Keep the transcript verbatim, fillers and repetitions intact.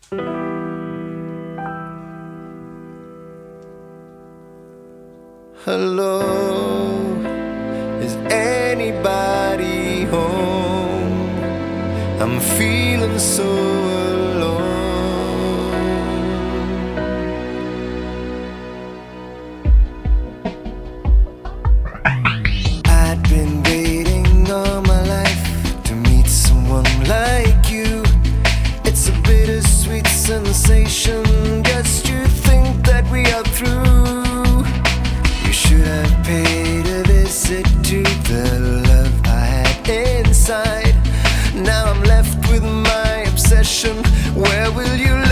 Hello, is anybody home? I'm feeling so alone. I'd been waiting all my life to meet someone like you. It's a bittersweet sensation just to think that we are through. Should have paid a visit to the love I had inside. Now I'm left with my obsession. Where will you